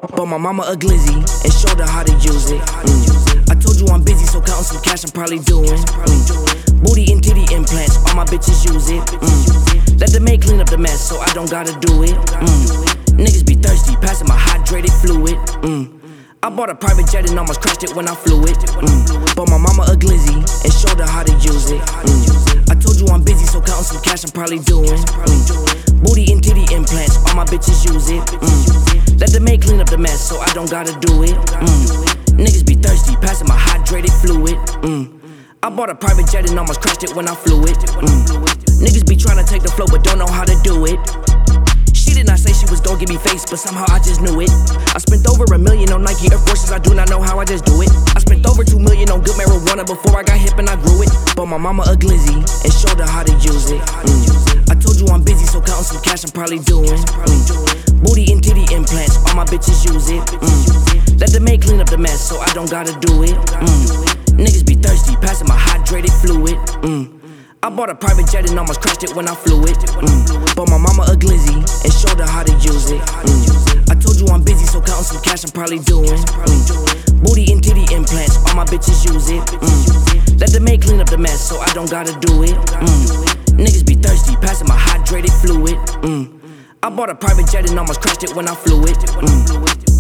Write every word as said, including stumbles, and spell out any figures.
But my mama a glizzy and showed her how to use it. Mm. I told you I'm busy, so counting some cash I'm probably doing. Mm. Booty and titty implants, all my bitches use it. Mm. Let the maid clean up the mess, so I don't gotta do it. Mm. Niggas be thirsty, passing my hydrated fluid. Mm. I bought a private jet and almost crashed it when I flew it. Mm. But my mama a glizzy and showed her how to use it. Mm. I told you I'm busy, so counting some cash I'm probably doing. Mm. Booty and titty implants, all my bitches use it. Mm. Let the maid clean up the mess, so I don't gotta do it. Mm. Niggas be thirsty, passing my hydrated fluid. Mm. I bought a private jet and almost crashed it when I flew it. Mm. Niggas be tryna take the flow but don't know how to do it. She did not say she was gon' give me face, but somehow I just knew it. I spent over a million on Nike Air Forces, I do not know how I just do it. I spent over two million on good marijuana before I got hip and I grew it. But my mama a glizzy and showed her how to use it. Mm. I told you I'm busy, so counting some cash I'm probably doing. Mm. Booty and titty implants, all my bitches use it. Mm. Let the maid clean up the mess, so I don't gotta do it. Mm. Niggas be thirsty, passing my hydrated fluid. Mm. I bought a private jet and almost crashed it when I flew it. Mm. But my mama a glizzy and showed her how to use it. Mm. I told you I'm busy, so counting some cash I'm probably doing. Mm. Booty and titty implants, all my bitches use it. Mm. Let the maid clean up the mess, so I don't gotta do it. Mm. Niggas be thirsty, passing my hydrated fluid. Mm. I bought a private jet and almost crashed it when I flew it. Mm.